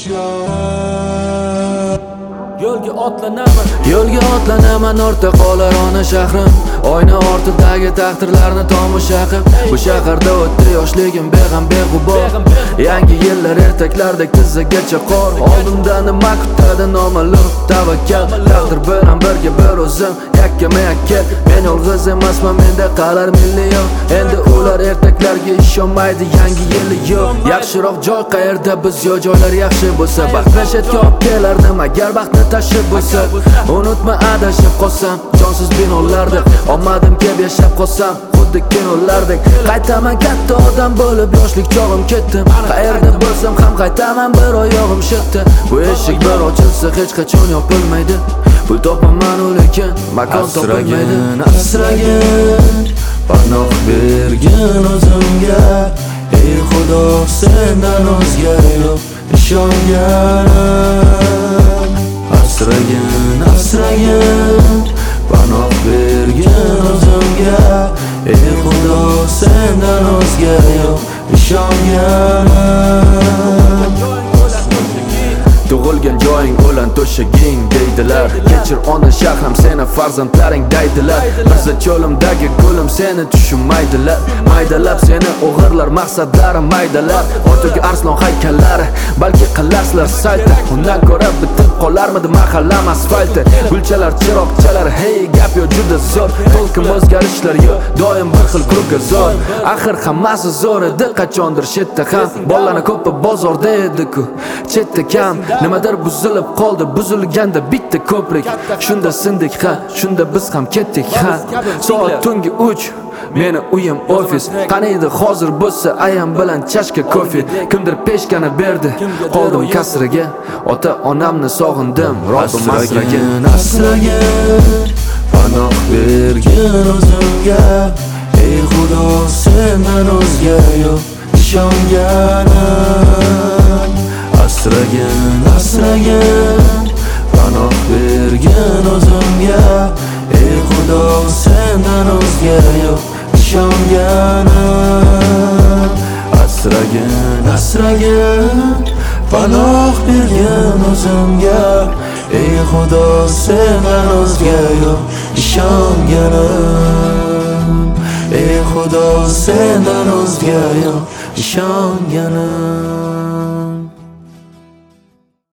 Yo'lga otlanaman, ortda qolar ona shahrim. Oyna ortidagi taqdirlarni tomosha qilib, bu shaharda o'tdi yoshligim beg'am beg'ubor. Yangi yillar ertaklardek tizzagacha qor. Oldimda nima kutadi noma'lum tavakkal. Taqdir bilan birga bir o'zim yakkama-yakka. Men yolg'iz emasman, menda qalar million. Endi ular ertaklarga ishonmaydi, yangi yili yo'q. Yaxshiroq joy qayerda biz yo joylar yaxshi bo'lsa, baxt nashatga olib kelardim agar baxtni tashib bo'lsa. Unutma adashib qolsam, jonsiz binolarda olmadim keb yashab qolsam, xuddi kinolardek. Qaytaman katta odam bo'lib, yoshlik chog'im ketdim. Qayerda bo'lsam ham qaytaman, bir oyog'im shitdi. Bu eshik bir ochilsa hech qachon yopilmaydi. Pul topaman lekin makon topolmaydi. Asragin, panoh bergin o'zimga. Ey Xudo, sendan o'zga yo'q ishonganim. Asragin, asragin, panoh bergin o'zimga. Ey Xudo, sendan o'zga yo'q ishonganim. Tug'ilgan joying o'lan to'shaging deydilar. Kechir ona shahrim, seni farzandlaring deydilar. Biza cho'limdagi gulim, seni tushunmaydilar. Maydalab seni o'g'irlar, maqsadlarim maydalar. Ortiga arslon haykallari, balki qilasizlar saytda. Undan ko'ra bitib qolarmidi mahallam asfalti. Gulchalar, chiroqchalar, hey gap yo juda zo'r. To'lqin o'zgarishlar yo, doim bir xil krugazor. Axir hammasi zo'r edi, qachondir shetda ham. Bollarni ko'pi bozorda edi-ku, chetda kam. Nimadir buzilib qoldi, buzilganda bitta ko'prik. Shunda sindik ha, shunda biz ham ketdik ha. Soat tungi 3, meni uyim ofis. Qaniydi hozir bo'lsa ayam bilan chashka kofe. Kimdir peshkani berdi, qoldim kasriga. Ota onamni sog'indim, Robbim asragin. Asragin, panoh bergin o'zimga. Ey Xudo, sendan o'zga yo'q ishonganim. Asragin, asragin, panoh bergin o'zimga. Ey Xudo, sendan o'zga yo'q ishonganim. Asragin, asragin, panoh bergin o'zimga. Ey Xudo, sendan o'zga yo'q ishonganim. Ey Xudo, sendan o'zga yo'q ishonganim.